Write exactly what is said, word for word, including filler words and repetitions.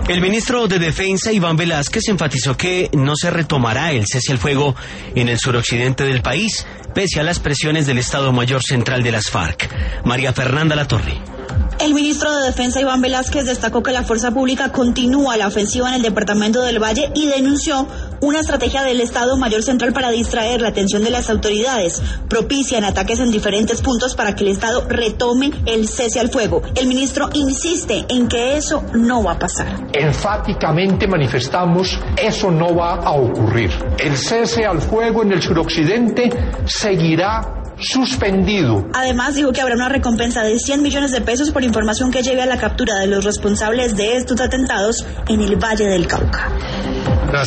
El ministro de Defensa, Iván Velásquez, enfatizó que no se retomará el cese al fuego en el suroccidente del país, pese a las presiones del Estado Mayor Central de las FARC. María Fernanda Latorre. El ministro de Defensa, Iván Velásquez, destacó que la fuerza pública continúa la ofensiva en el departamento del Valle y denunció una estrategia del Estado Mayor Central para distraer la atención de las autoridades. Propician ataques en diferentes puntos para que el Estado retome el cese al fuego. El ministro insiste en que eso no va a pasar. Enfáticamente manifestamos, eso no va a ocurrir. El cese al fuego en el suroccidente seguirá suspendido. Además, dijo que habrá una recompensa de cien millones de pesos por información que lleve a la captura de los responsables de estos atentados en el Valle del Cauca.